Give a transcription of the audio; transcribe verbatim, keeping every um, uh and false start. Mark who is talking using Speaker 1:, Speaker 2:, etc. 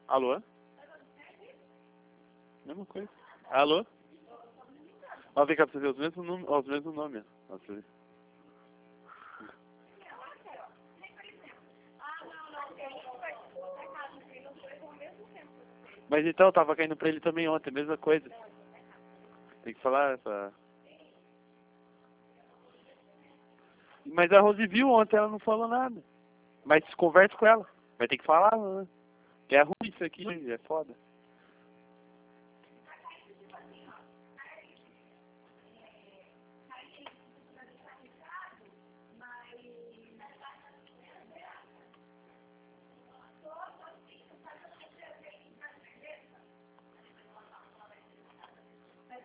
Speaker 1: Alô? Mesma coisa. Alô? Ó, vem cá pra você ver os mesmos nomes. Ó, os mesmos nomes. Ó, pra você ver. Mas então, tava caindo pra ele também ontem, mesma coisa. Tem que falar essa... Mas a Rose viu ontem, ela não falou nada. Mas conversa com ela. Vai ter que falar, né? Que é ruim isso aqui, é foda.